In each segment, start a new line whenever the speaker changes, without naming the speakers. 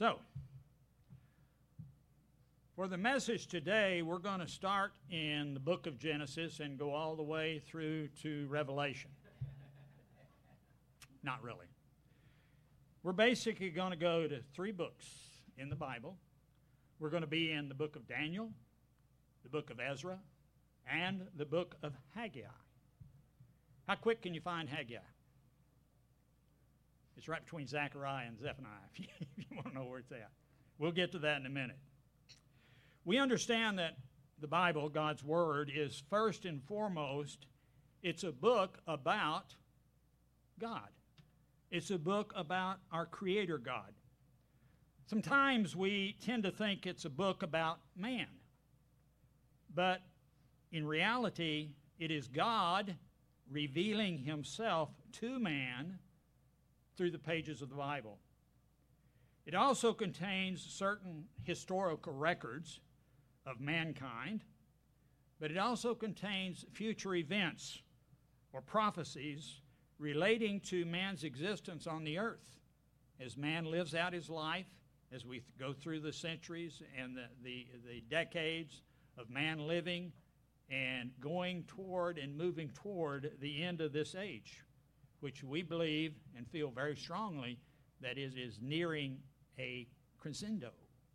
So, for the message today, we're going to start in the book of Genesis and go all the way through to Revelation. Not really. We're basically going to go to 3 books in the Bible. We're going to be in the book of Daniel, the book of Ezra, and the book of Haggai. How quick can you find Haggai? It's right between Zechariah and Zephaniah, if you want to know where it's at. We'll get to that in a minute. We understand that the Bible, God's Word, is first and foremost, it's a book about God. It's a book about our Creator God. Sometimes we tend to think it's a book about man. But in reality, it is God revealing Himself to man through the pages of the Bible. It also contains certain historical records of mankind, but it also contains future events or prophecies relating to man's existence on the earth as man lives out his life, as we go through the centuries and the decades of man living and going toward and moving toward the end of this age, which we believe and feel very strongly that is nearing a crescendo.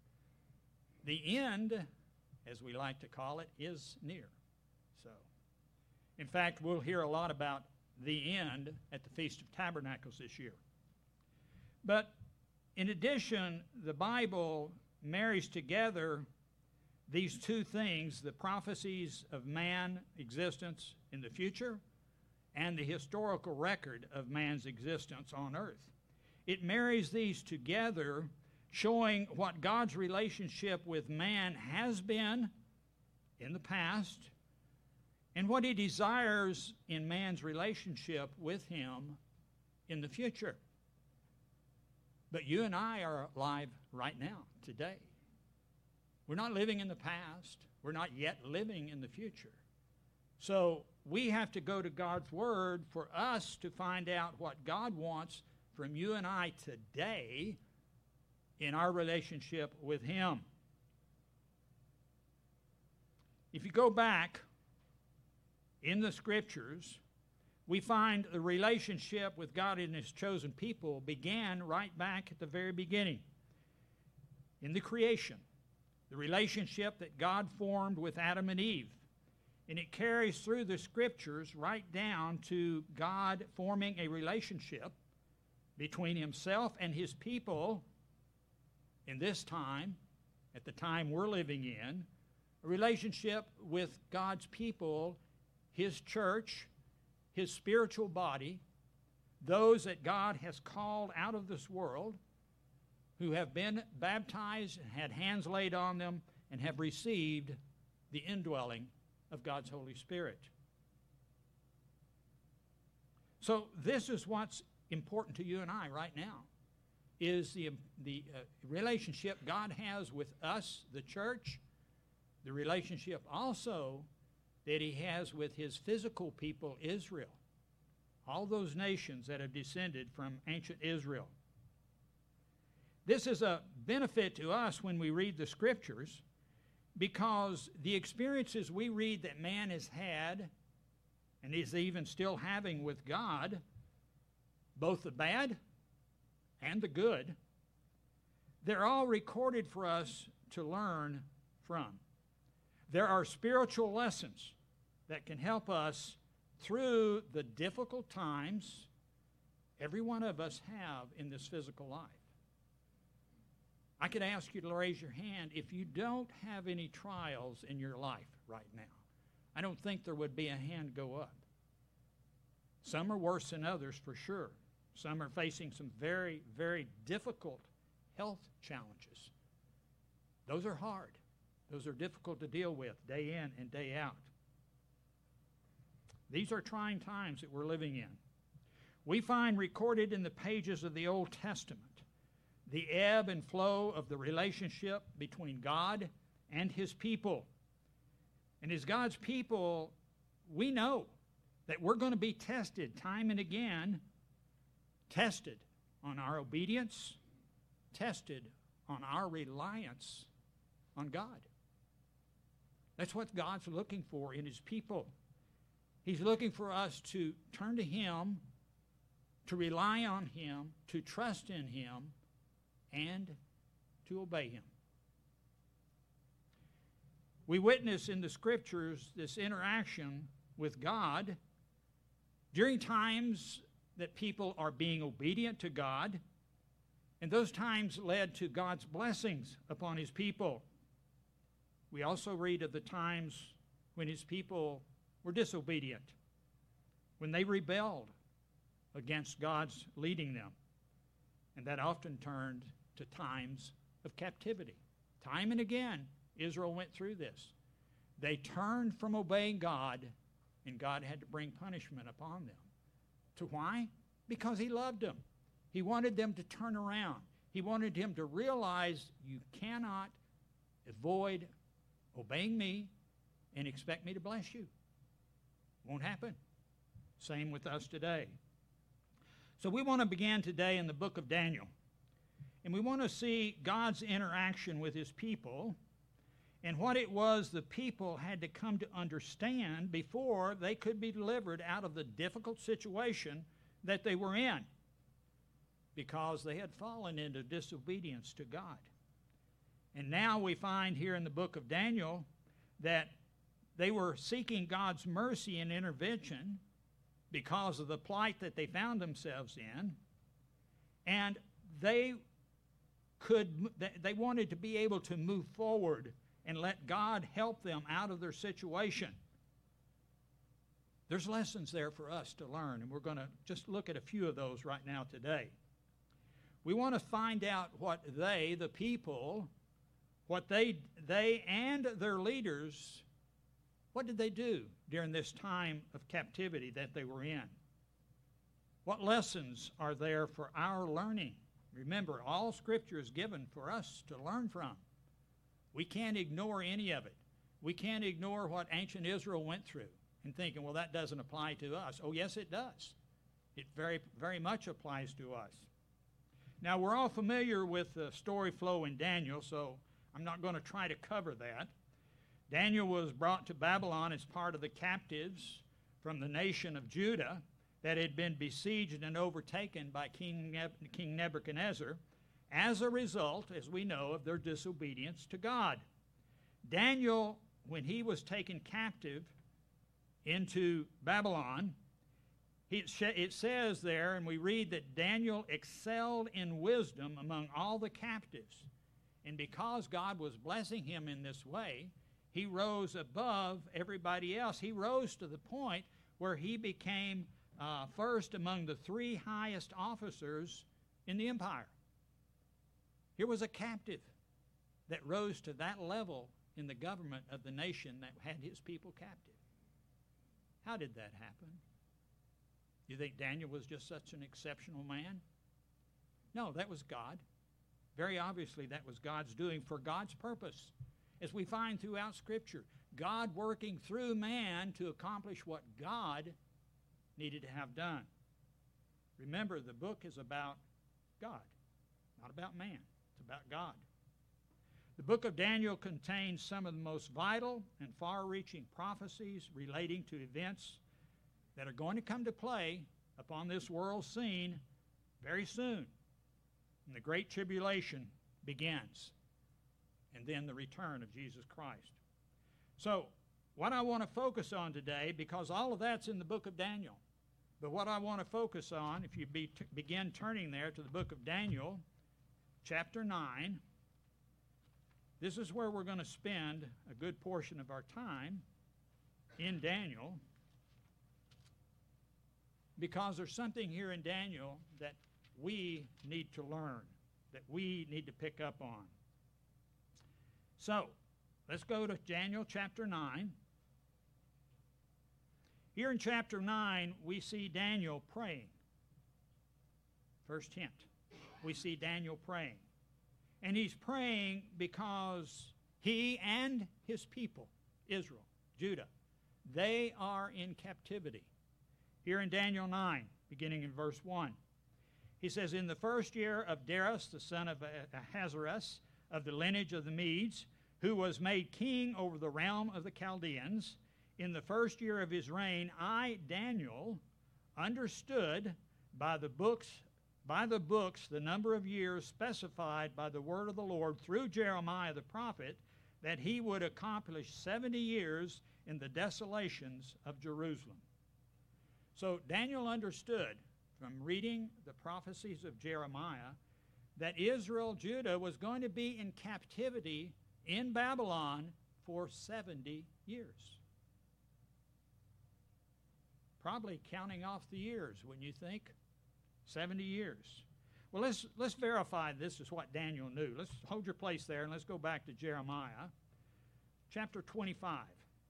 The end, as we like to call it, is near. So, in fact, we'll hear a lot about the end at the Feast of Tabernacles this year. But in addition, the Bible marries together these 2 things, the prophecies of man's existence in the future and the historical record of man's existence on earth. It marries these together, showing what God's relationship with man has been in the past and what He desires in man's relationship with Him in the future. But you and I are alive right now, today. We're not living in the past. We're not yet living in the future. So we have to go to God's Word for us to find out what God wants from you and I today in our relationship with Him. If you go back in the Scriptures, we find the relationship with God and His chosen people began right back at the very beginning. In the creation, the relationship that God formed with Adam and Eve. And it carries through the Scriptures right down to God forming a relationship between Himself and His people in this time, at the time we're living in, a relationship with God's people, His church, His spiritual body, those that God has called out of this world, who have been baptized, had hands laid on them, and have received the indwelling of God's Holy Spirit. So this is what's important to you and I right now, is the relationship God has with us, the church, the relationship also that He has with His physical people, Israel, all those nations that have descended from ancient Israel. This is a benefit to us when we read the Scriptures, because the experiences we read that man has had and is even still having with God, both the bad and the good, they're all recorded for us to learn from. There are spiritual lessons that can help us through the difficult times every one of us have in this physical life. I could ask you to raise your hand if you don't have any trials in your life right now. I don't think there would be a hand go up. Some are worse than others for sure. Some are facing some very, very difficult health challenges. Those are hard. Those are difficult to deal with day in and day out. These are trying times that we're living in. We find recorded in the pages of the Old Testament the ebb and flow of the relationship between God and His people. And as God's people, we know that we're going to be tested time and again, tested on our obedience, tested on our reliance on God. That's what God's looking for in His people. He's looking for us to turn to Him, to rely on Him, to trust in Him, and to obey Him. We witness in the Scriptures this interaction with God during times that people are being obedient to God, and those times led to God's blessings upon His people. We also read of the times when His people were disobedient, when they rebelled against God's leading them. And that often turned to times of captivity. Time and again, Israel went through this. They turned from obeying God, and God had to bring punishment upon them. To why? Because He loved them. He wanted them to turn around. He wanted them to realize you cannot avoid obeying me and expect me to bless you. Won't happen. Same with us today. So we want to begin today in the book of Daniel. And we want to see God's interaction with His people and what it was the people had to come to understand before they could be delivered out of the difficult situation that they were in, because they had fallen into disobedience to God. And now we find here in the book of Daniel that they were seeking God's mercy and intervention because of the plight that they found themselves in, and they wanted to be able to move forward and let God help them out of their situation. There's lessons there for us to learn, and we're going to just look at a few of those right now today. We want to find out what they, the people, what they and their leaders, what did they do during this time of captivity that they were in? What lessons are there for our learning? Remember, all Scripture is given for us to learn from. We can't ignore any of it. We can't ignore what ancient Israel went through and thinking, well, that doesn't apply to us. Oh, yes, it does. It very, very much applies to us. Now, we're all familiar with the story flow in Daniel, so I'm not going to try to cover that. Daniel was brought to Babylon as part of the captives from the nation of Judah that had been besieged and overtaken by King Nebuchadnezzar as a result, as we know, of their disobedience to God. Daniel, when he was taken captive into Babylon, it says there, and we read that Daniel excelled in wisdom among all the captives. And because God was blessing him in this way, he rose above everybody else. He rose to the point where he became first among the 3 highest officers in the empire. Here was a captive that rose to that level in the government of the nation that had his people captive. How did that happen? You think Daniel was just such an exceptional man? No, that was God. Very obviously, that was God's doing for God's purpose. As we find throughout Scripture, God working through man to accomplish what God needed to have done. Remember, the book is about God, not about man. It's about God. The book of Daniel contains some of the most vital and far-reaching prophecies relating to events that are going to come to play upon this world scene very soon. And the Great Tribulation begins, and then the return of Jesus Christ. So, what I want to focus on today, because all of that's in the book of Daniel, but what I want to focus on, if you begin turning there to the book of Daniel, chapter 9, this is where we're going to spend a good portion of our time in Daniel, because there's something here in Daniel that we need to learn, that we need to pick up on. So, let's go to Daniel chapter 9. Here in chapter 9, we see Daniel praying. First hint, we see Daniel praying. And he's praying because he and his people, Israel, Judah, they are in captivity. Here in Daniel 9, beginning in verse 1. He says, in the first year of Darius, the son of Ahasuerus, of the lineage of the Medes, who was made king over the realm of the Chaldeans, in the first year of his reign, I, Daniel, understood by the books the number of years specified by the word of the Lord through Jeremiah the prophet, that he would accomplish 70 years in the desolations of Jerusalem. So Daniel understood from reading the prophecies of Jeremiah that Israel, Judah, was going to be in captivity in Babylon for 70 years. Probably counting off the years, wouldn't you think? 70 years. Well, let's verify this is what Daniel knew. Let's hold your place there and let's go back to Jeremiah chapter 25.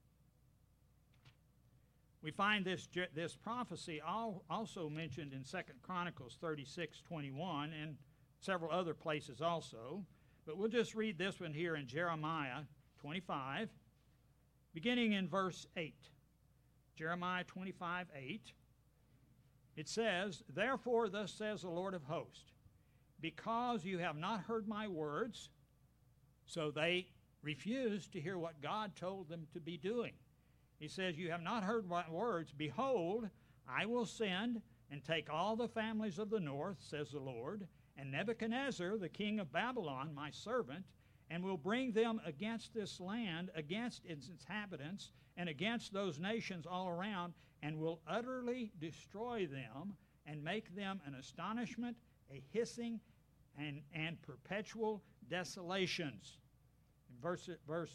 We find this prophecy also mentioned in 2 Chronicles 36:21 and several other places also. But we'll just read this one here in Jeremiah 25, beginning in verse 8. Jeremiah 25:8. It says, "Therefore thus says the Lord of hosts, because you have not heard my words," so they refused to hear what God told them to be doing. He says, "You have not heard my words. Behold, I will send and take all the families of the north, says the Lord, and Nebuchadnezzar, the king of Babylon, my servant, and will bring them against this land, against its inhabitants, and against those nations all around, and will utterly destroy them and make them an astonishment, a hissing, and perpetual desolations." In verse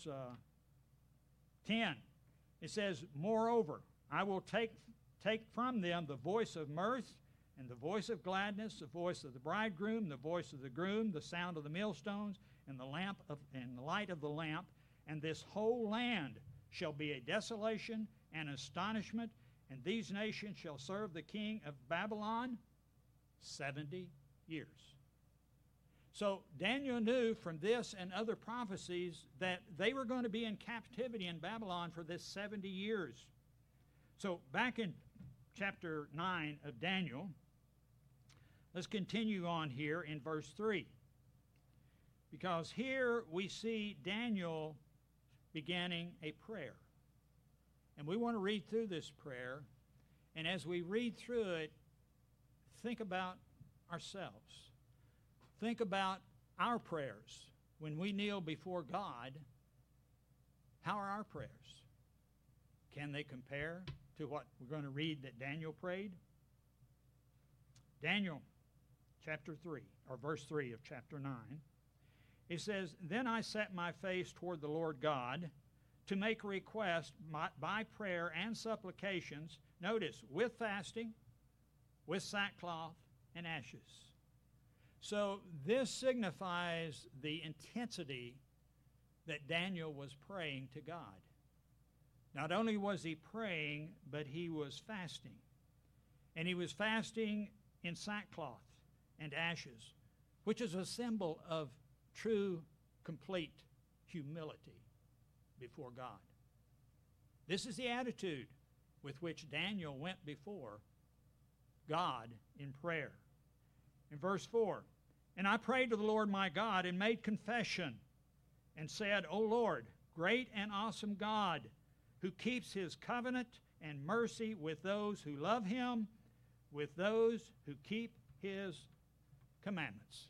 10, it says, "Moreover, I will take from them the voice of mirth and the voice of gladness, the voice of the bridegroom, the voice of the groom, the sound of the millstones, and the light of the lamp, and this whole land shall be a desolation and astonishment, and these nations shall serve the king of Babylon 70 years." So Daniel knew from this and other prophecies that they were going to be in captivity in Babylon for this 70 years. So back in chapter 9 of Daniel, let's continue on here in verse 3. Because here we see Daniel beginning a prayer. And we want to read through this prayer. And as we read through it, think about ourselves. Think about our prayers. When we kneel before God, how are our prayers? Can they compare to what we're going to read that Daniel prayed? Daniel chapter 3, or verse 3 of chapter 9. It says, "Then I set my face toward the Lord God to make a request by prayer and supplications," notice, "with fasting, with sackcloth and ashes." So this signifies the intensity that Daniel was praying to God. Not only was he praying, but he was fasting. And he was fasting in sackcloth and ashes, which is a symbol of true, complete humility before God. This is the attitude with which Daniel went before God in prayer. In verse 4, "And I prayed to the Lord my God and made confession and said, O Lord, great and awesome God, who keeps his covenant and mercy with those who love him, with those who keep his commandments."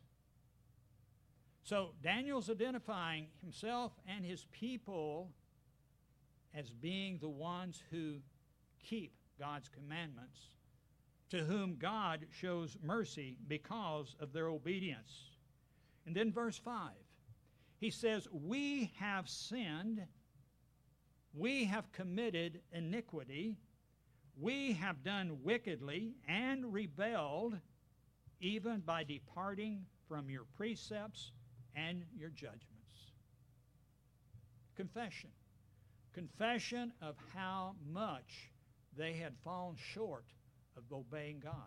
So Daniel's identifying himself and his people as being the ones who keep God's commandments, to whom God shows mercy because of their obedience. And then verse 5, he says, "We have sinned, we have committed iniquity, we have done wickedly and rebelled, even by departing from your precepts and your judgments." Confession. Confession of how much they had fallen short of obeying God.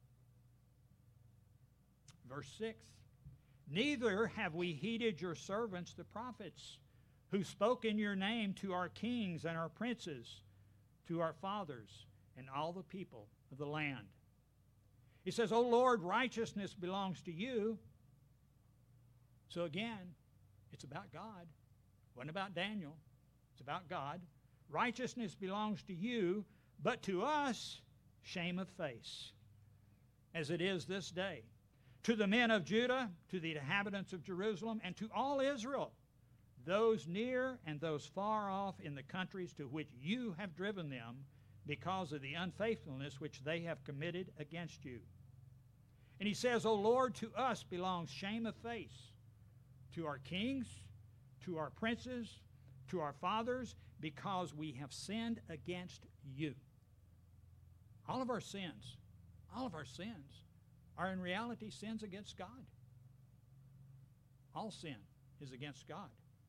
Verse 6, "Neither have we heeded your servants the prophets, who spoke in your name to our kings and our princes, to our fathers, and all the people of the land. He says, "O Lord, righteousness belongs to you." So again, it's about God. It wasn't about Daniel. It's about God. Righteousness belongs to you, but to us, shame of face, as it is this day. To the men of Judah, to the inhabitants of Jerusalem, and to all Israel, those near and those far off in the countries to which you have driven them, because of the unfaithfulness which they have committed against you. And he says, "O Lord, to us belongs shame of face, to our kings, to our princes, to our fathers, because we have sinned against you." All of our sins are in reality sins against God. All sin is against God.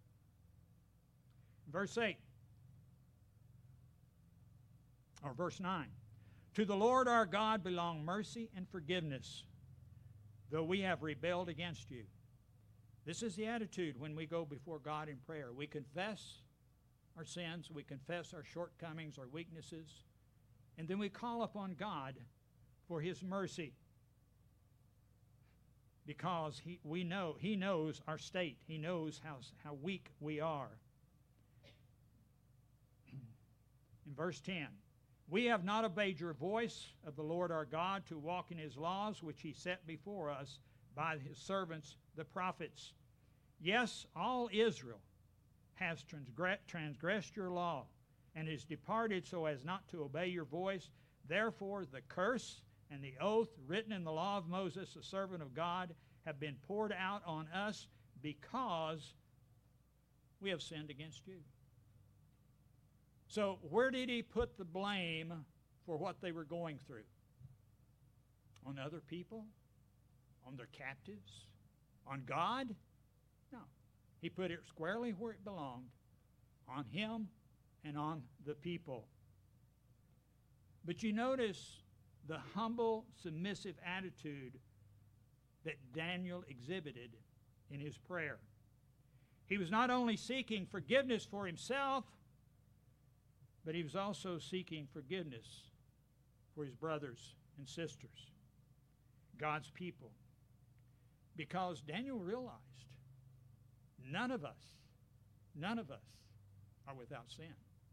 Verse 8, or verse 9. To the Lord our God belong mercy and forgiveness, though we have rebelled against you. This is the attitude when we go before God in prayer. We confess our sins, we confess our shortcomings, our weaknesses, and then we call upon God for His mercy, because He knows our state. He knows how weak we are. In verse 10, we have not obeyed your voice of the Lord our God to walk in His laws, which He set before us by His servants, the prophets. Yes, all Israel has transgressed your law and is departed so as not to obey your voice. Therefore, the curse and the oath written in the law of Moses, the servant of God, have been poured out on us because we have sinned against you. So where did he put the blame for what they were going through? On other people? On their captives? On God? No. He put it squarely where it belonged, on him and on the people. But you notice the humble, submissive attitude that Daniel exhibited in his prayer. He was not only seeking forgiveness for himself, but he was also seeking forgiveness for his brothers and sisters, God's people. Because Daniel realized none of us are without sin.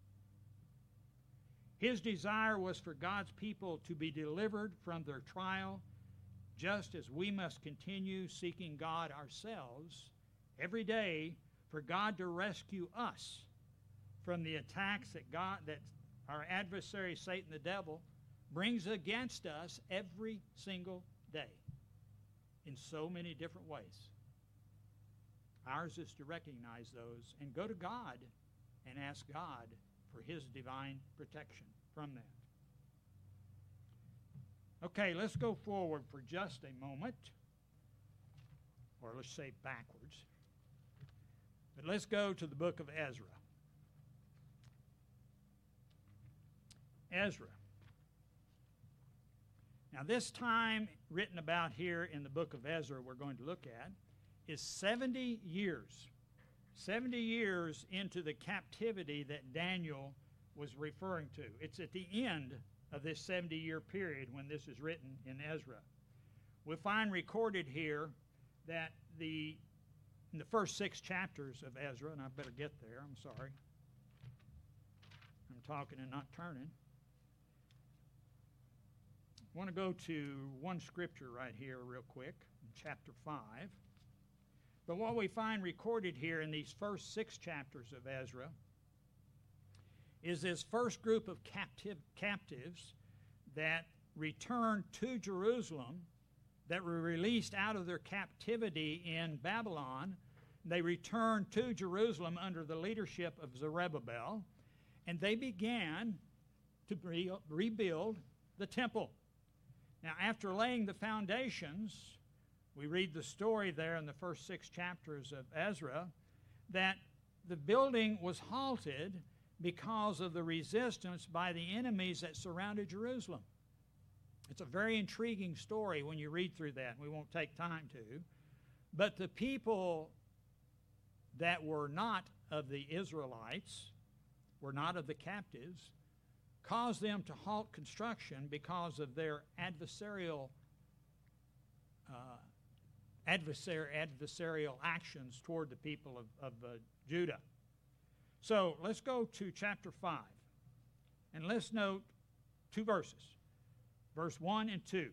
His desire was for God's people to be delivered from their trial, just as we must continue seeking God ourselves every day for God to rescue us from the attacks that our adversary, Satan the devil, brings against us every single day in so many different ways. Ours is to recognize those and go to God and ask God for His divine protection from that. Okay, let's go forward for just a moment, or let's say backwards. But let's go to the book of Ezra. Ezra. Now, this time written about here in the book of Ezra we're going to look at is 70 years. 70 years into the captivity that Daniel was referring to. It's at the end of this 70-year period when this is written in Ezra. We'll find recorded here that in the first 6 chapters of Ezra, and I better get there, I'm sorry. I'm talking and not turning. I want to go to one scripture right here real quick, in chapter 5. But what we find recorded here in these first 6 chapters of Ezra is this first group of captives that returned to Jerusalem, that were released out of their captivity in Babylon. They returned to Jerusalem under the leadership of Zerubbabel, and they began to rebuild the temple. Now, after laying the foundations, we read the story there in the first 6 chapters of Ezra, that the building was halted because of the resistance by the enemies that surrounded Jerusalem. It's a very intriguing story when you read through that, and we won't take time to. But the people that were not of the Israelites, were not of the captives, caused them to halt construction because of their adversarial adversarial actions toward the people of Judah. So let's go to chapter 5, and let's note two verses, verse 1 and 2.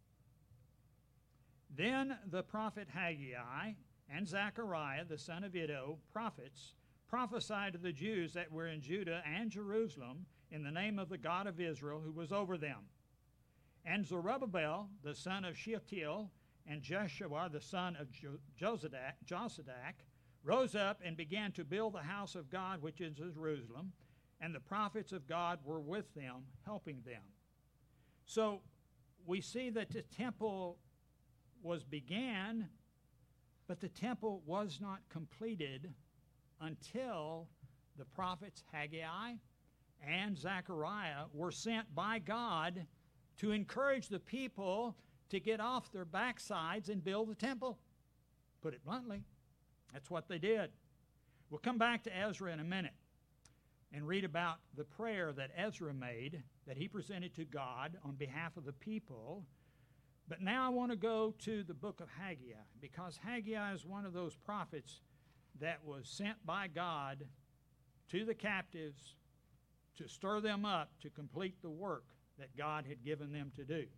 Then the prophet Haggai and Zechariah, the son of Iddo, prophets, prophesied to the Jews that were in Judah and Jerusalem in the name of the God of Israel who was over them. And Zerubbabel, the son of Shealtiel, and Jeshua, the son of Josadak, rose up and began to build the house of God which is in Jerusalem, and the prophets of God were with them, helping them. So we see that the temple was began, but the temple was not completed until the prophets Haggai and Zechariah were sent by God to encourage the people to get off their backsides and build the temple. Put it bluntly, that's what they did. We'll come back to Ezra in a minute and read about the prayer that Ezra made, that he presented to God on behalf of the people. But now I want to go to the book of Haggai, because Haggai is one of those prophets that was sent by God to the captives to stir them up to complete the work that God had given them to do.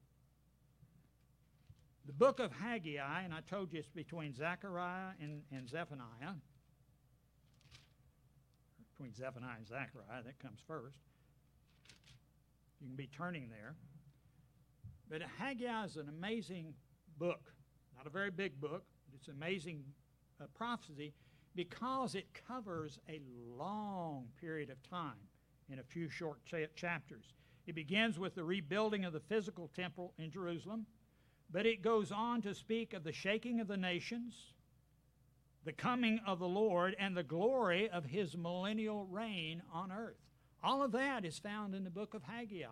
The book of Haggai, and I told you it's between Zechariah and Zephaniah. Between Zephaniah and Zechariah, that comes first. You can be turning there. But Haggai is an amazing book. Not a very big book, but it's an amazing prophecy because it covers a long period of time in a few short chapters. It begins with the rebuilding of the physical temple in Jerusalem, but it goes on to speak of the shaking of the nations, the coming of the Lord, and the glory of his millennial reign on earth. All of that is found in the book of Haggai.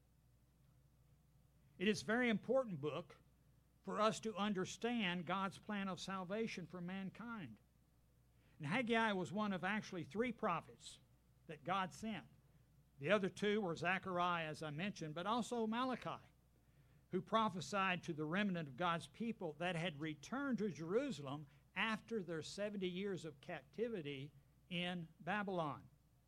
It is a very important book for us to understand God's plan of salvation for mankind. And Haggai was one of actually 3 prophets that God sent. The other 2 were Zechariah, as I mentioned, but also Malachi, who prophesied to the remnant of God's people that had returned to Jerusalem after their 70 years of captivity in Babylon.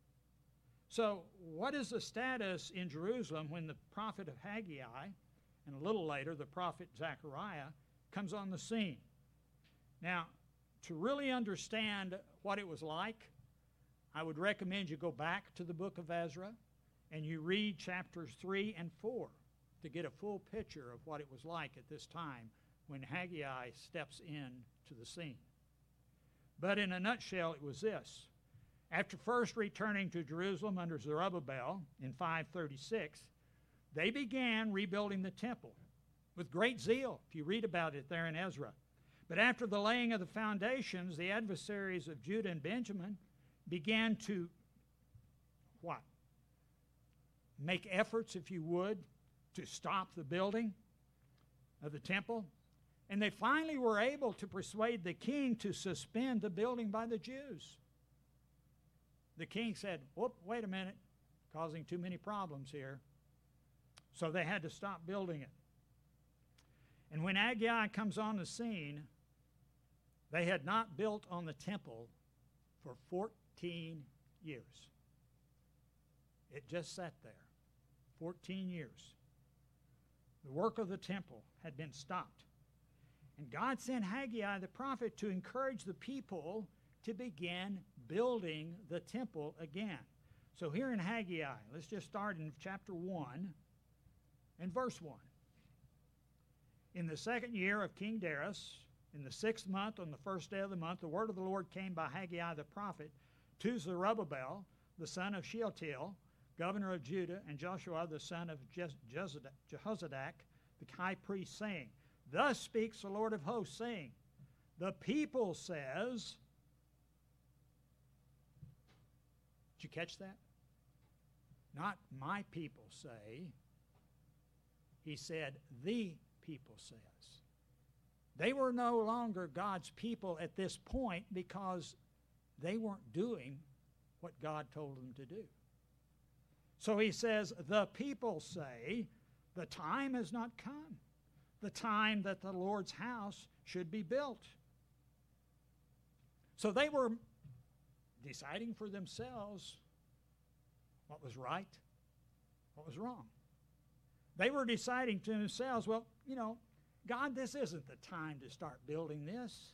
So what is the status in Jerusalem when the prophet of Haggai, and a little later the prophet Zechariah, comes on the scene? Now, to really understand what it was like, I would recommend you go back to the book of Ezra and you read chapters 3 and 4 to get a full picture of what it was like at this time when Haggai steps in to the scene. But in a nutshell, it was this. After first returning to Jerusalem under Zerubbabel in 536, they began rebuilding the temple with great zeal, if you read about it there in Ezra. But after the laying of the foundations, the adversaries of Judah and Benjamin began to, what? Make efforts, if you would, to stop the building of the temple. And they finally were able to persuade the king to suspend the building by the Jews. The king said, whoop, wait a minute, causing too many problems here. So they had to stop building it. And when Haggai comes on the scene, they had not built on the temple for 14 years. It just sat there, 14 years. The work of the temple had been stopped. And God sent Haggai the prophet to encourage the people to begin building the temple again. So here in Haggai, let's just start in chapter 1 and verse 1. In the 2nd year of King Darius, in the 6th month, on the 1st day of the month, the word of the Lord came by Haggai the prophet to Zerubbabel, the son of Shealtiel, governor of Judah, and Joshua, the son of Jehozadak, the high priest, saying, Thus speaks the Lord of hosts, saying, The people says... Did you catch that? Not my people say. He said, the people says. They were no longer God's people at this point because they weren't doing what God told them to do. So he says, the people say, the time has not come. the time that the Lord's house should be built. So they were deciding for themselves what was right, what was wrong. They were deciding to themselves, well, God, this isn't the time to start building this.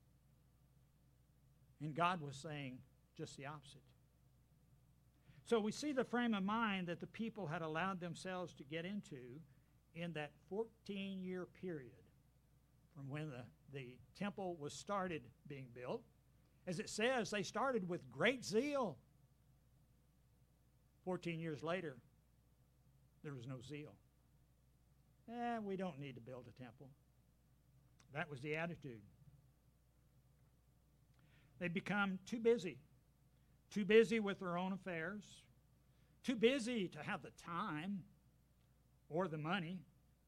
And God was saying just the opposite. So we see the frame of mind that the people had allowed themselves to get into in that 14-year period from when the temple was started being built. As it says, they started with great zeal. 14 years later, there was no zeal. We don't need to build a temple. That was the attitude. They become too busy with their own affairs, too busy to have the time or the money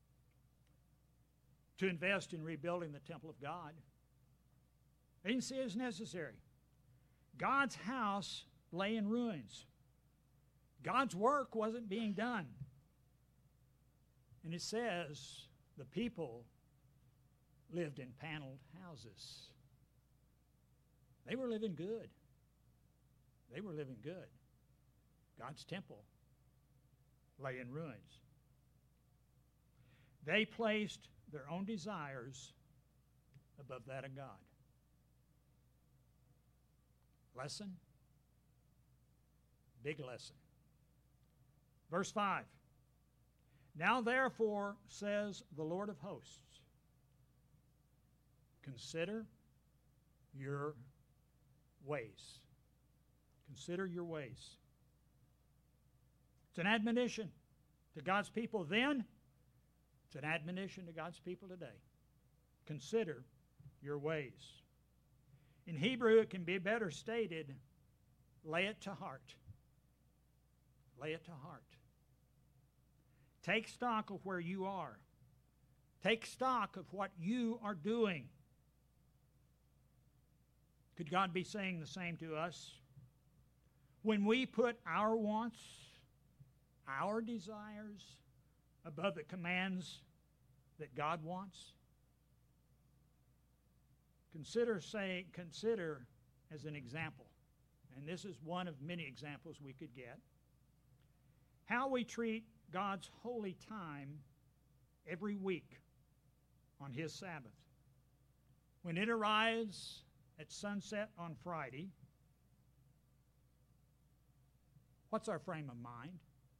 to invest in rebuilding the temple of God. They didn't see it as necessary. God's house lay in ruins. God's work wasn't being done. And it says the people lived in paneled houses. They were living good. They were living good. God's temple lay in ruins. They placed their own desires above that of God. Lesson? Big lesson. Verse 5. Now therefore, says the Lord of hosts, consider your ways. Consider your ways. It's an admonition to God's people then. It's an admonition to God's people today. Consider your ways. In Hebrew, it can be better stated, lay it to heart. Lay it to heart. Take stock of where you are. Take stock of what you are doing. Could God be saying the same to us? When we put our wants, our desires above the commands that God wants? Consider as an example, and this is one of many examples we could get, how we treat God's holy time every week on His Sabbath. When it arrives at sunset on Friday, what's our frame of mind?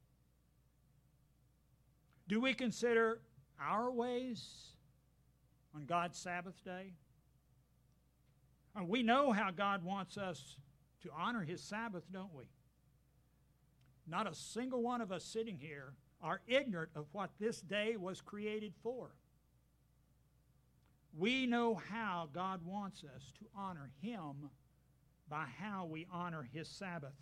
Do we consider our ways on God's Sabbath day? We know how God wants us to honor His Sabbath, don't we? Not a single one of us sitting here are ignorant of what this day was created for. We know how God wants us to honor Him by how we honor His Sabbath.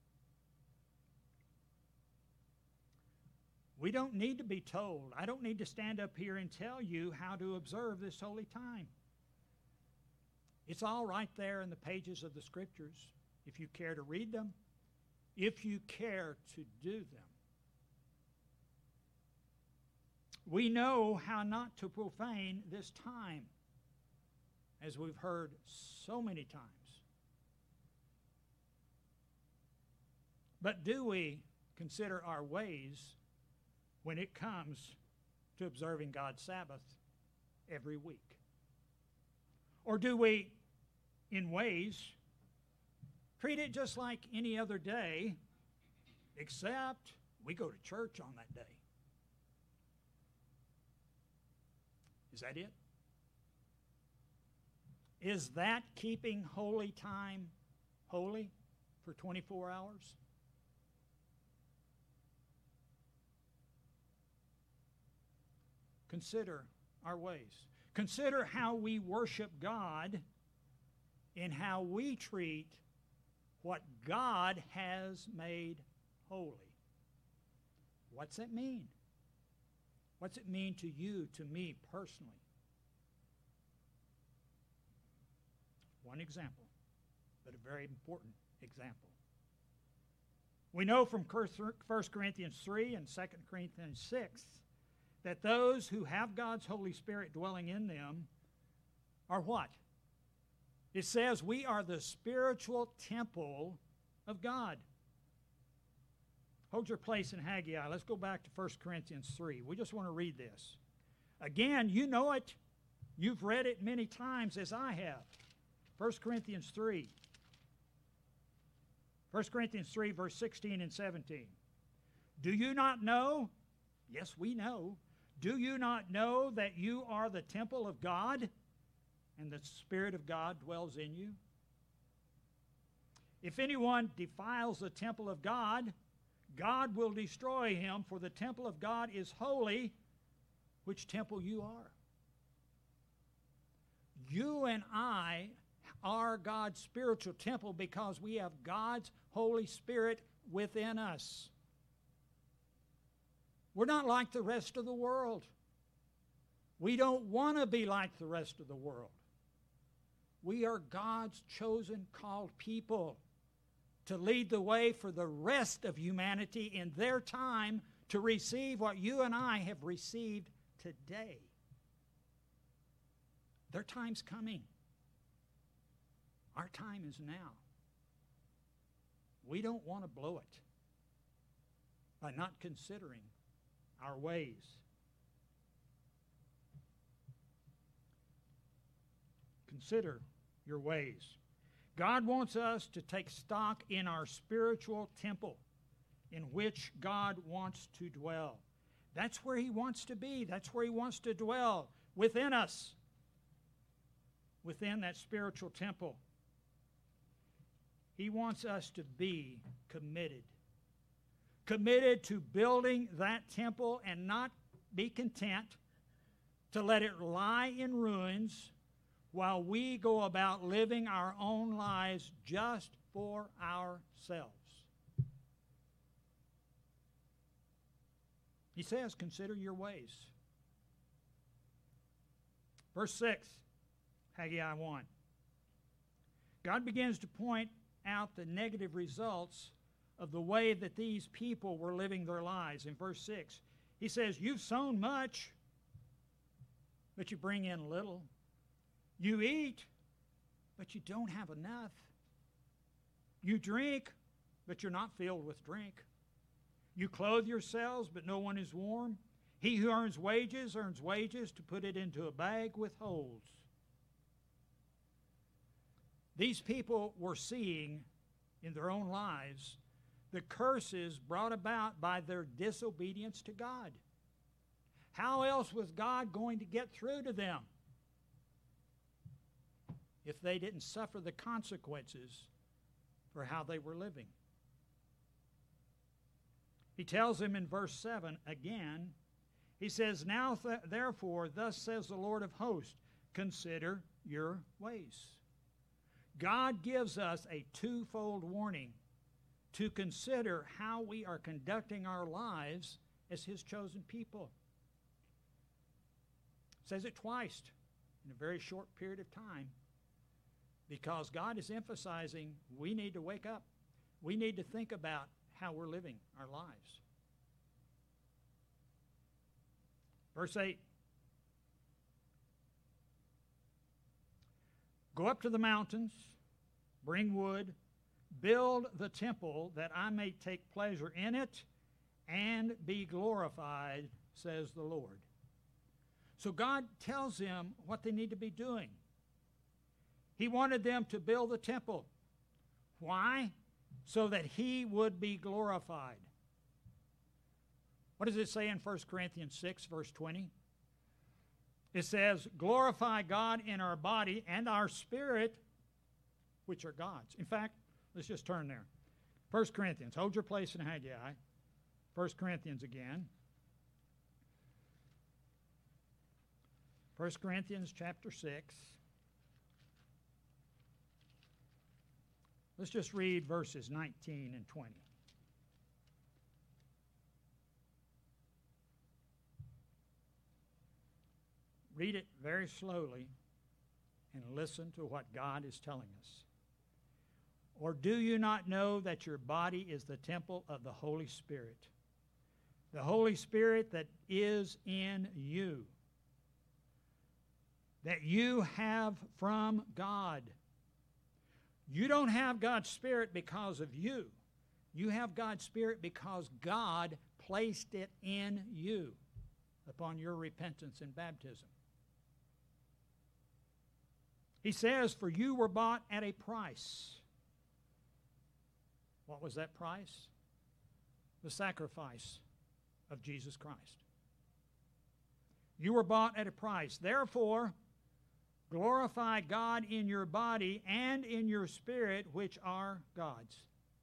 We don't need to be told. I don't need to stand up here and tell you how to observe this holy time. It's all right there in the pages of the Scriptures, if you care to read them, if you care to do them. We know how not to profane this time, as we've heard so many times. But do we consider our ways when it comes to observing God's Sabbath every week? Or do we, in ways, treat it just like any other day, except we go to church on that day? Is that it? Is that keeping holy time holy for 24 hours? Consider our ways. Consider how we worship God and how we treat what God has made holy. What's it mean? What's it mean to you, to me personally? One example, but a very important example. We know from 1 Corinthians 3 and 2 Corinthians 6 that those who have God's Holy Spirit dwelling in them are what? It says we are the spiritual temple of God. Hold your place in Haggai. Let's go back to 1 Corinthians 3. We just want to read this. Again, you know it. You've read it many times as I have. 1 Corinthians 3. 1 Corinthians 3, verse 16 and 17. Do you not know? Yes, we know. Do you not know that you are the temple of God and the Spirit of God dwells in you? If anyone defiles the temple of God, God will destroy him, for the temple of God is holy, which temple you are. You and I are God's spiritual temple because we have God's Holy Spirit within us. We're not like the rest of the world. We don't want to be like the rest of the world. We are God's chosen, called people to lead the way for the rest of humanity in their time to receive what you and I have received today. Their time's coming. Our time is now. We don't want to blow it by not considering our ways. Consider your ways. God wants us to take stock in our spiritual temple in which God wants to dwell. That's where He wants to be. That's where He wants to dwell, within us, within that spiritual temple. He wants us to be committed. Committed to building that temple and not be content to let it lie in ruins while we go about living our own lives just for ourselves. He says, consider your ways. Verse 6, Haggai 1. God begins to point out the negative results of the way that these people were living their lives. In verse 6, he says, you've sown much, but you bring in little. You eat, but you don't have enough. You drink, but you're not filled with drink. You clothe yourselves, but no one is warm. He who earns wages to put it into a bag with holes. These people were seeing in their own lives the curses brought about by their disobedience to God. How else was God going to get through to them if they didn't suffer the consequences for how they were living? He tells them in verse 7 again, he says, now therefore, thus says the Lord of hosts, consider your ways. God gives us a twofold warning to consider how we are conducting our lives as His chosen people. It says it twice in a very short period of time because God is emphasizing we need to wake up. We need to think about how we're living our lives. Verse 8. Go up to the mountains, bring wood, build the temple that I may take pleasure in it and be glorified, says the Lord. So God tells them what they need to be doing. He wanted them to build the temple. Why? So that He would be glorified. What does it say in 1 Corinthians 6, verse 20? It says, glorify God in our body and our spirit, which are God's. In fact, let's just turn there. 1 Corinthians, hold your place in Haggai. 1 Corinthians again. 1 Corinthians chapter 6. Let's just read verses 19 and 20. Read it very slowly and listen to what God is telling us. Or do you not know that your body is the temple of the Holy Spirit, The Holy Spirit that is in you, that you have from God. You don't have God's Spirit because of you. You have God's Spirit because God placed it in you upon your repentance and baptism. He says, for you were bought at a price. What was that price? The sacrifice of Jesus Christ. You were bought at a price. Therefore, glorify God in your body and in your spirit, which are God's.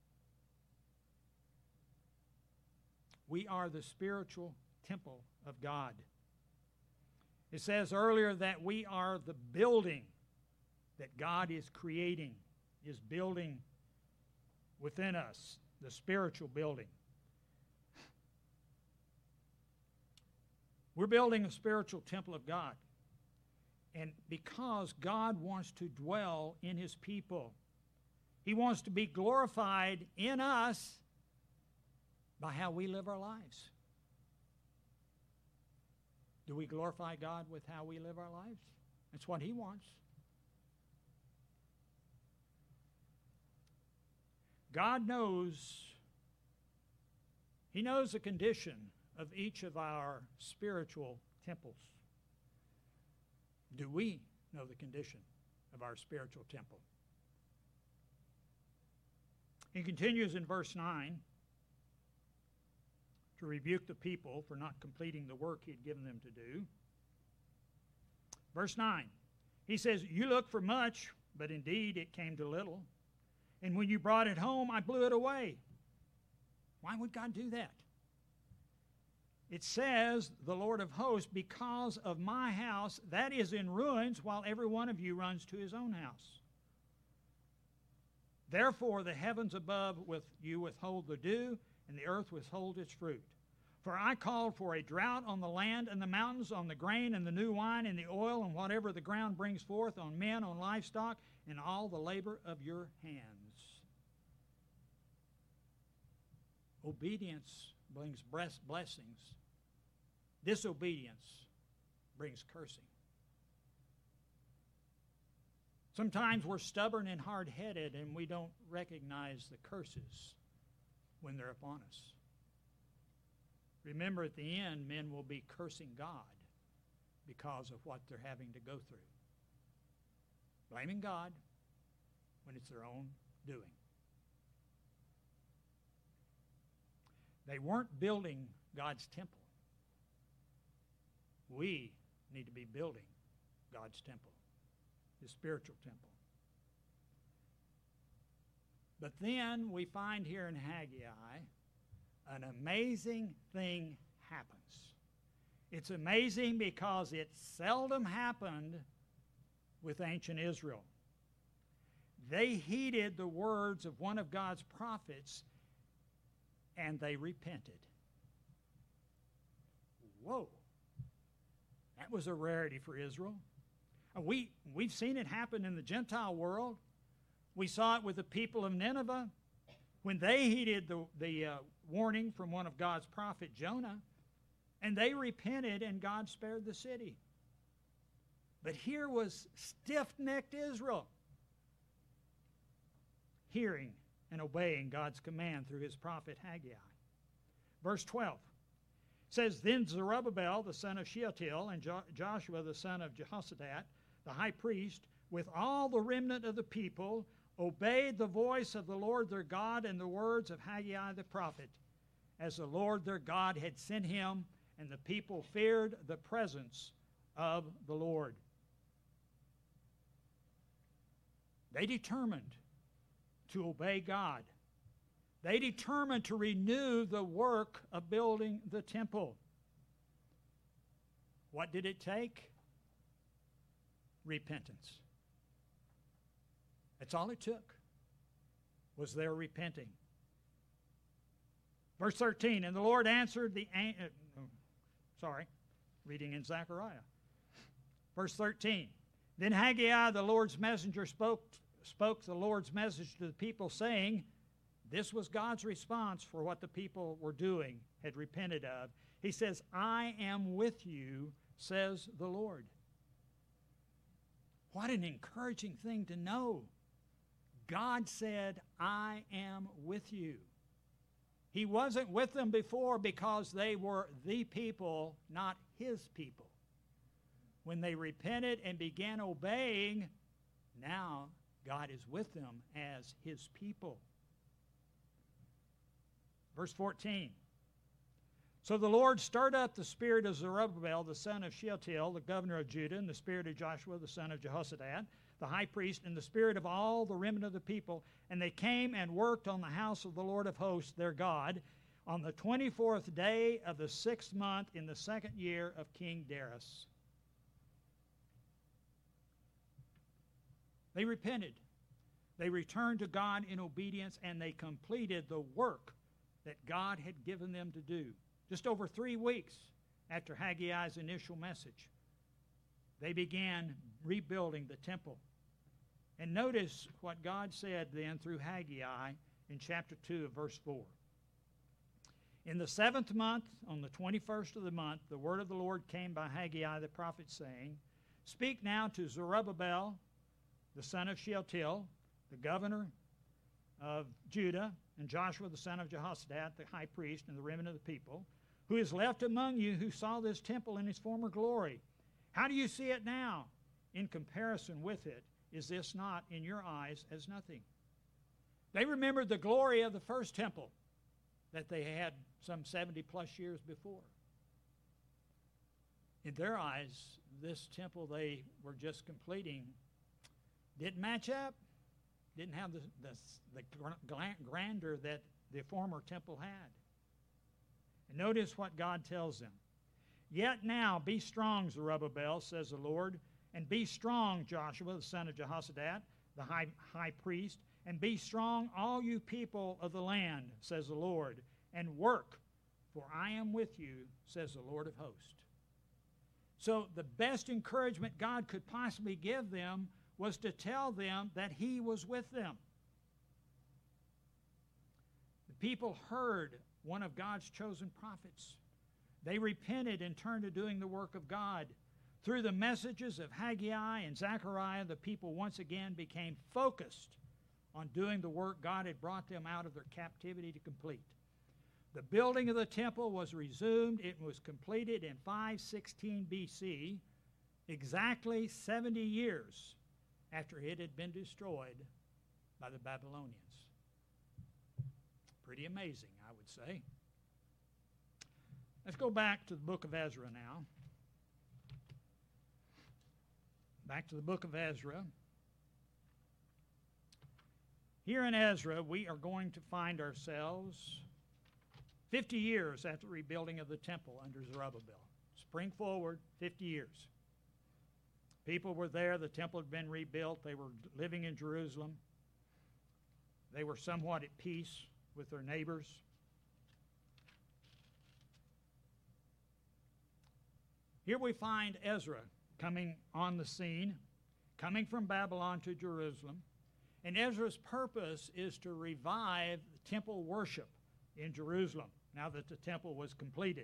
We are the spiritual temple of God. It says earlier that we are the building that God is creating, is building within us, the spiritual building. We're building a spiritual temple of God. And because God wants to dwell in His people, He wants to be glorified in us by how we live our lives. Do we glorify God with how we live our lives? That's what He wants. God knows, He knows the condition of each of our spiritual temples. Do we know the condition of our spiritual temple? He continues in verse 9 to rebuke the people for not completing the work He had given them to do. Verse 9, he says, you look for much, but indeed it came to little. And when you brought it home, I blew it away. Why would God do that? It says, the Lord of hosts, because of my house that is in ruins, while every one of you runs to his own house. Therefore the heavens above with you withhold the dew, and the earth withhold its fruit. For I called for a drought on the land and the mountains, on the grain and the new wine and the oil, and whatever the ground brings forth, on men, on livestock, and all the labor of your hands. Obedience brings blessings. Disobedience brings cursing. Sometimes we're stubborn and hard-headed and we don't recognize the curses when they're upon us. Remember, at the end, men will be cursing God because of what they're having to go through. Blaming God when it's their own doing. They weren't building God's temple. We need to be building God's temple, His spiritual temple. But then we find here in Haggai, an amazing thing happens. It's amazing because it seldom happened with ancient Israel. They heeded the words of one of God's prophets and they repented. Whoa. That was a rarity for Israel. We've seen it happen in the Gentile world. We saw it with the people of Nineveh. When they heeded the warning from one of God's prophet, Jonah, and they repented and God spared the city. But here was stiff-necked Israel, hearing and obeying God's command through His prophet Haggai. Verse 12 says, Then Zerubbabel, the son of Shealtiel, and Joshua, the son of Jehozadak, the high priest, with all the remnant of the people, obeyed the voice of the Lord their God and the words of Haggai the prophet, as the Lord their God had sent him, and the people feared the presence of the Lord. They determined to obey God. They determined to renew the work of building the temple. What did it take? Repentance. That's all it took, was their repenting. Verse 13, and the Lord answered reading in Zechariah. Verse 13, then Haggai, the Lord's messenger, spoke the Lord's message to the people, saying, This was God's response for what the people were doing, had repented of. He says, I am with you, says the Lord. What an encouraging thing to know. God said, I am with you. He wasn't with them before because they were the people, not his people. When they repented and began obeying, now God is with them as his people. Verse 14. So the Lord stirred up the spirit of Zerubbabel, the son of Shealtiel, the governor of Judah, and the spirit of Joshua, the son of Jehozadak, the high priest, and the spirit of all the remnant of the people. And they came and worked on the house of the Lord of hosts, their God, on the 24th day of the 6th month in the 2nd year of King Darius. They repented. They returned to God in obedience, and they completed the work that God had given them to do. Just over 3 weeks after Haggai's initial message, they began rebuilding the temple. And notice what God said then through Haggai in chapter 2 of verse 4. In the 7th month, on the 21st of the month, the word of the Lord came by Haggai the prophet, saying, Speak now to Zerubbabel, the son of Shealtiel, the governor of Judah, and Joshua the son of Jehozadak, the high priest, and the remnant of the people, who is left among you who saw this temple in its former glory. How do you see it now? In comparison with it, is this not in your eyes as nothing? They remembered the glory of the first temple that they had some 70 plus years before. In their eyes, this temple they were just completing didn't match up, didn't have the grandeur that the former temple had. And notice what God tells them. Yet now be strong, Zerubbabel, says the Lord, and be strong, Joshua, the son of Jehozadak, the high priest, and be strong, all you people of the land, says the Lord, and work, for I am with you, says the Lord of hosts. So the best encouragement God could possibly give them was to tell them that he was with them. The people heard one of God's chosen prophets. They repented and turned to doing the work of God. Through the messages of Haggai and Zechariah, the people once again became focused on doing the work God had brought them out of their captivity to complete. The building of the temple was resumed. It was completed in 516 BC, exactly 70 years after it had been destroyed by the Babylonians. Pretty amazing, I would say. Let's go back to the book of Ezra now. Back to the book of Ezra. Here in Ezra, we are going to find ourselves 50 years after the rebuilding of the temple under Zerubbabel. Spring forward 50 years. People were there. The temple had been rebuilt. They were living in Jerusalem. They were somewhat at peace with their neighbors. Here we find Ezra coming on the scene, coming from Babylon to Jerusalem. And Ezra's purpose is to revive temple worship in Jerusalem now that the temple was completed.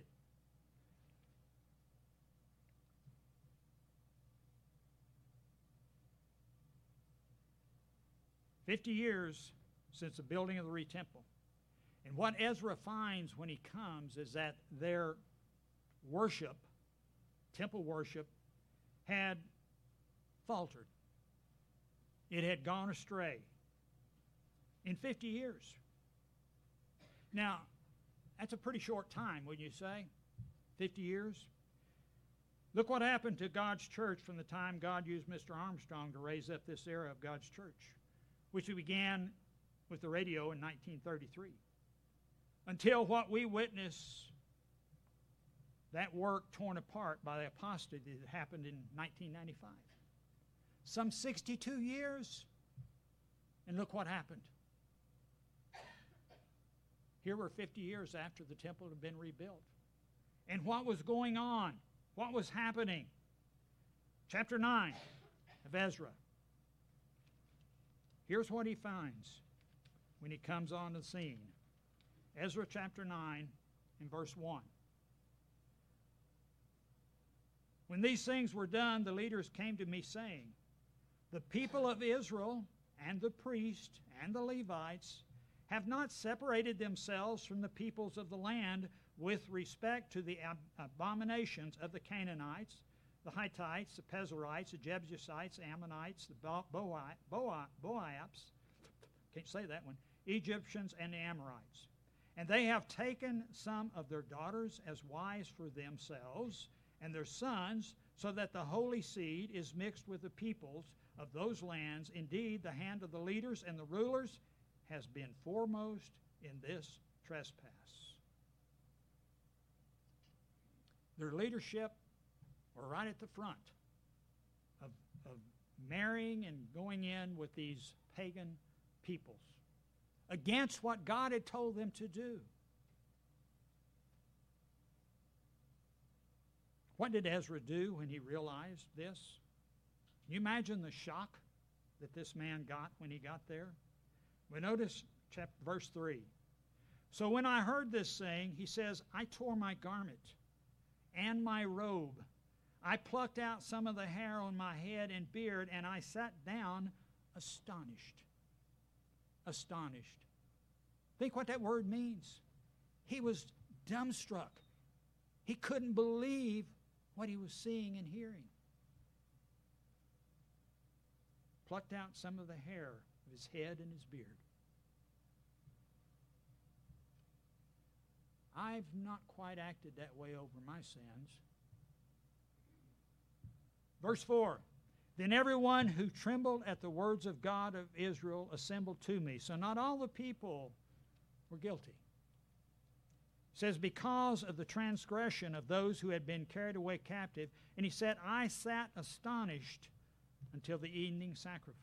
"50 years since the building of the temple. And what Ezra finds when he comes is that their worship, temple worship, had faltered. It had gone astray in 50 years. Now, that's a pretty short time, wouldn't you say? 50 years? Look what happened to God's church from the time God used Mr. Armstrong to raise up this era of God's church, which began with the radio in 1933. Until what we witness, that work torn apart by the apostasy that happened in 1995. Some 62 years, and look what happened. Here we're 50 years after the temple had been rebuilt. And what was going on? What was happening? Chapter 9 of Ezra. Here's what he finds. when he comes on the scene. Ezra chapter 9 and verse 1. When these things were done, the leaders came to me saying, the people of Israel and the priests and the Levites have not separated themselves from the peoples of the land with respect to the abominations of the Canaanites, the Hittites, the Pezerites, the Jebusites, Ammonites, the Moabites, can't say that one, Egyptians, and the Amorites. And they have taken some of their daughters as wives for themselves and their sons, so that the holy seed is mixed with the peoples of those lands. Indeed, the hand of the leaders and the rulers has been foremost in this trespass. Their leadership were right at the front of marrying and going in with these pagan peoples against what God had told them to do. What did Ezra do when he realized this? Can you imagine the shock that this man got when he got there? Well, notice verse 3. So when I heard this saying, he says, I tore my garment and my robe. I plucked out some of the hair on my head and beard, and I sat down astonished. Astonished. Think what that word means. He was dumbstruck. He couldn't believe what he was seeing and hearing. Plucked out some of the hair of his head and his beard. I've not quite acted that way over my sins. Verse 4, then everyone who trembled at the words of God of Israel assembled to me. So not all the people were guilty. It says, because of the transgression of those who had been carried away captive. And he said, I sat astonished until the evening sacrifice.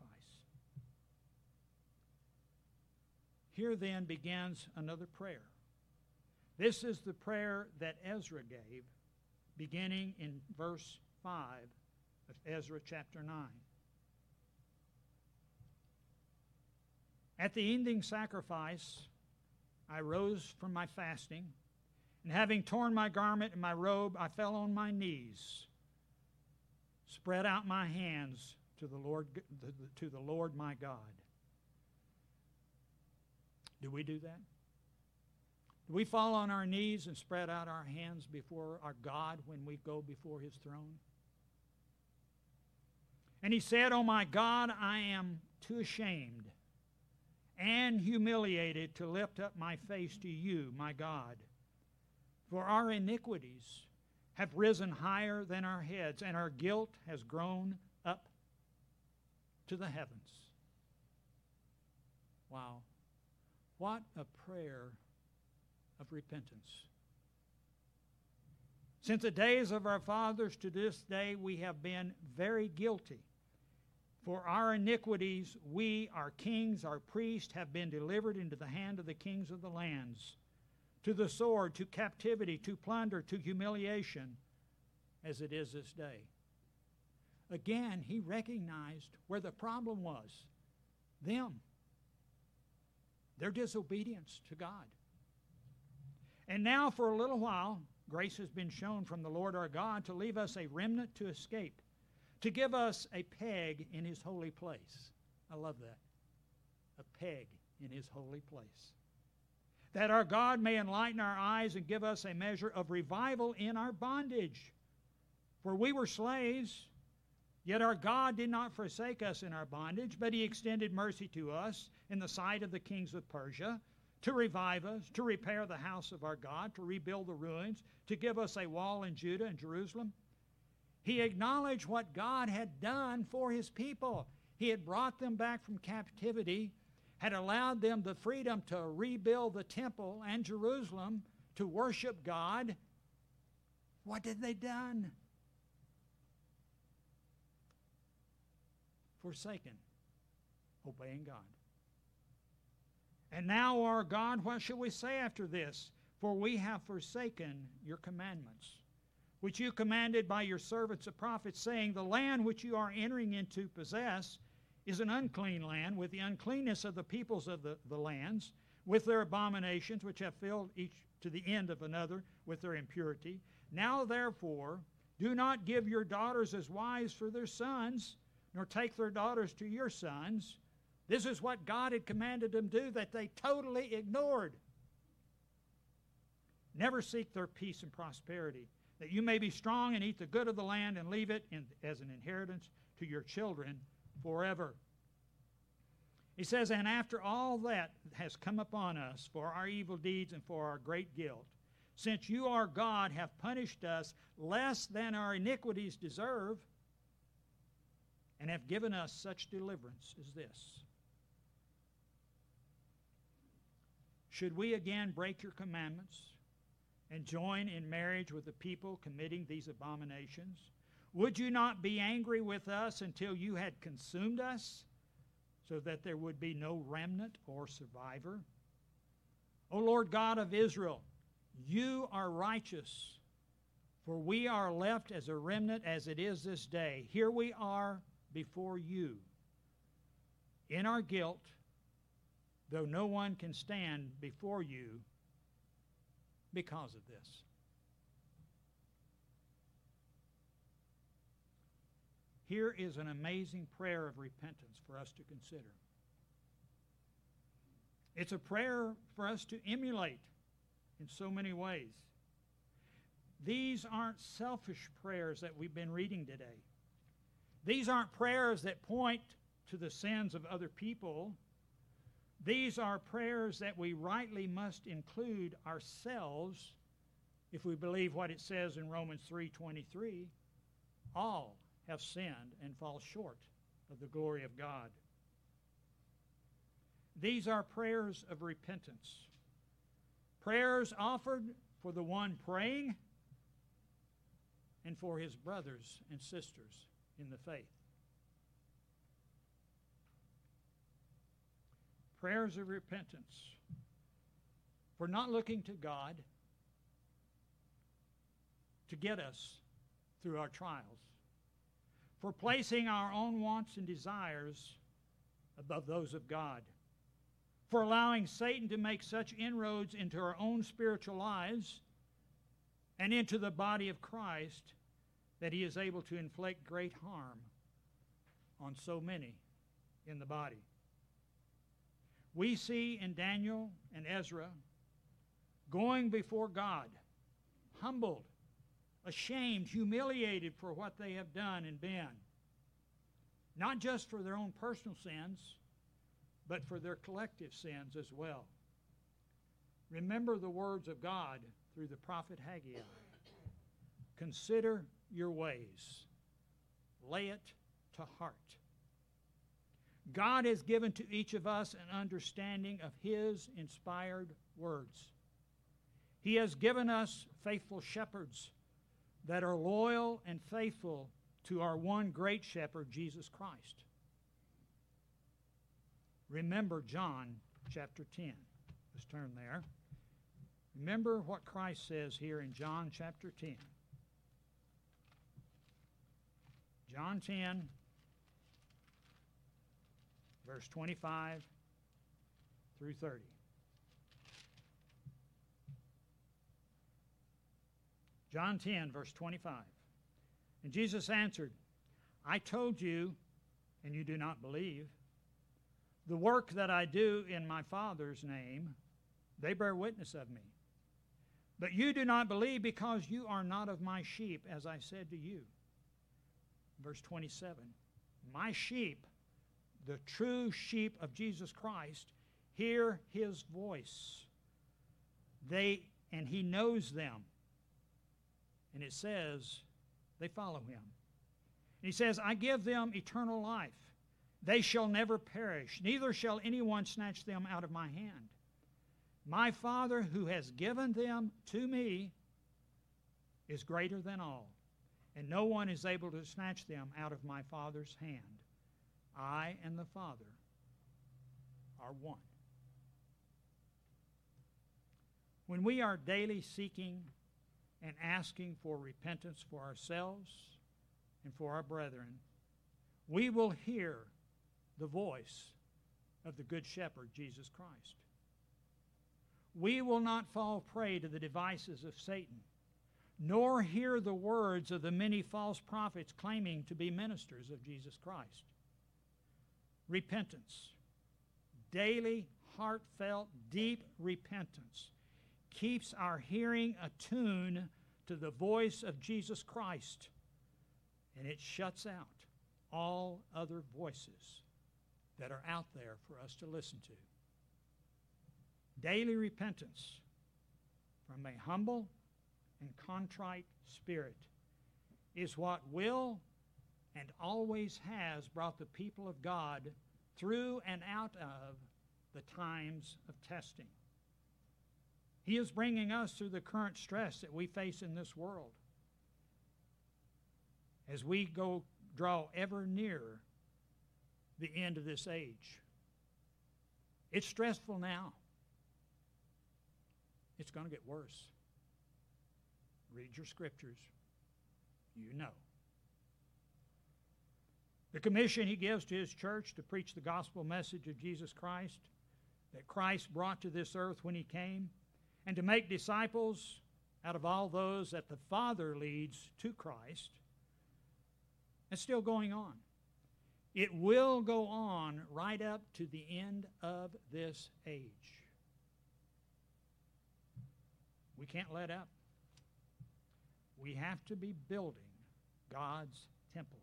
Here then begins another prayer. This is the prayer that Ezra gave, beginning in verse 5 of Ezra chapter 9. At the evening sacrifice, I rose from my fasting, and having torn my garment and my robe, I fell on my knees, spread out my hands to the Lord my God. Do we do that? Do we fall on our knees and spread out our hands before our God when we go before his throne? And he said, oh my God, I am too ashamed and humiliated to lift up my face to you, my God. For our iniquities have risen higher than our heads, and our guilt has grown up to the heavens. Wow. What a prayer of repentance. Since the days of our fathers to this day, we have been very guilty. For our iniquities, we, our kings, our priests, have been delivered into the hand of the kings of the lands, to the sword, to captivity, to plunder, to humiliation, as it is this day. Again, he recognized where the problem was. Them. Their disobedience to God. And now for a little while, grace has been shown from the Lord our God to leave us a remnant to escape, to give us a peg in his holy place. I love that. A peg in his holy place. That our God may enlighten our eyes and give us a measure of revival in our bondage. For we were slaves, yet our God did not forsake us in our bondage, but he extended mercy to us in the sight of the kings of Persia, to revive us, to repair the house of our God, to rebuild the ruins, to give us a wall in Judah and Jerusalem. He acknowledged what God had done for his people. He had brought them back from captivity, had allowed them the freedom to rebuild the temple and Jerusalem to worship God. What had they done? Forsaken, obeying God. And now, our God, what shall we say after this? For we have forsaken your commandments, which you commanded by your servants the prophets, saying, the land which you are entering into possess is an unclean land, with the uncleanness of the peoples of the lands, with their abominations, which have filled each to the end of another with their impurity. Now therefore, do not give your daughters as wives for their sons, nor take their daughters to your sons. This is what God had commanded them to do, that they totally ignored. Never seek their peace and prosperity, that you may be strong and eat the good of the land and leave it as an inheritance to your children forever. He says, and after all that has come upon us for our evil deeds and for our great guilt, since you, our God, have punished us less than our iniquities deserve, and have given us such deliverance as this. Should we again break your commandments and join in marriage with the people committing these abominations? Would you not be angry with us until you had consumed us, so that there would be no remnant or survivor? O Lord God of Israel, you are righteous, for we are left as a remnant as it is this day. Here we are before you in our guilt, though no one can stand before you because of this. Here is an amazing prayer of repentance for us to consider. It's a prayer for us to emulate in so many ways. These aren't selfish prayers that we've been reading today. These aren't prayers that point to the sins of other people. These are prayers that we rightly must include ourselves if we believe what it says in Romans 3:23. All have sinned and fall short of the glory of God. These are prayers of repentance. Prayers offered for the one praying and for his brothers and sisters in the faith. Prayers of repentance for not looking to God to get us through our trials, for placing our own wants and desires above those of God, for allowing Satan to make such inroads into our own spiritual lives and into the body of Christ that he is able to inflict great harm on so many in the body. We see in Daniel and Ezra going before God, humbled, ashamed, humiliated for what they have done and been, not just for their own personal sins, but for their collective sins as well. Remember the words of God through the prophet Haggai. Consider your ways. Lay it to heart. God has given to each of us an understanding of his inspired words. He has given us faithful shepherds that are loyal and faithful to our one great shepherd, Jesus Christ. Remember John chapter 10. Let's turn there. Remember what Christ says here in John chapter 10. John 10, verse 25 through 30. John 10, verse 25. And Jesus answered, I told you, and you do not believe. The work that I do in my Father's name, they bear witness of me. But you do not believe because you are not of my sheep, as I said to you. Verse 27. My sheep, the true sheep of Jesus Christ, hear his voice. And he knows them. And it says they follow him. And he says, I give them eternal life. They shall never perish, neither shall anyone snatch them out of my hand. My Father who has given them to me is greater than all, and no one is able to snatch them out of my Father's hand. I and the Father are one. When we are daily seeking and asking for repentance for ourselves and for our brethren, we will hear the voice of the Good Shepherd, Jesus Christ. We will not fall prey to the devices of Satan, nor hear the words of the many false prophets claiming to be ministers of Jesus Christ. Repentance, daily, heartfelt, deep repentance, keeps our hearing attuned to the voice of Jesus Christ, and it shuts out all other voices that are out there for us to listen to. Daily repentance from a humble and contrite spirit is what will and always has brought the people of God through and out of the times of testing. He is bringing us through the current stress that we face in this world as we draw ever nearer the end of this age. It's stressful now. It's going to get worse. Read your scriptures. You know. The commission he gives to his church to preach the gospel message of Jesus Christ that Christ brought to this earth when he came, and to make disciples out of all those that the Father leads to Christ, it's still going on. It will go on right up to the end of this age. We can't let up. We have to be building God's temple.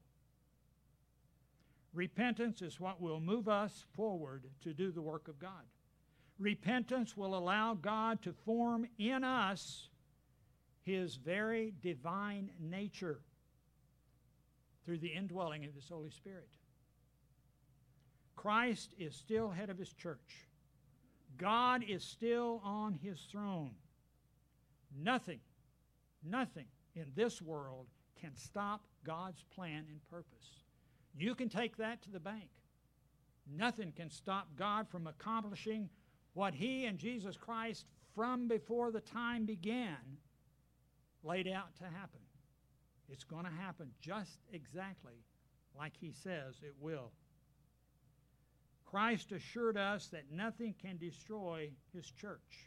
Repentance is what will move us forward to do the work of God. Repentance will allow God to form in us his very divine nature through the indwelling of his Holy Spirit. Christ is still head of his church. God is still on his throne. Nothing in this world can stop God's plan and purpose. You can take that to the bank. Nothing can stop God from accomplishing what he and Jesus Christ, from before the time began, laid out to happen. It's going to happen just exactly like he says it will. Christ assured us that nothing can destroy his church,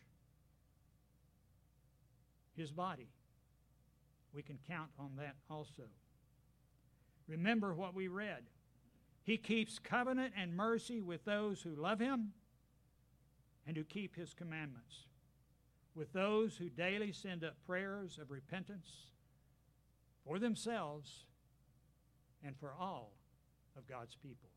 his body. We can count on that also. Remember what we read. He keeps covenant and mercy with those who love him and who keep his commandments, with those who daily send up prayers of repentance for themselves and for all of God's people.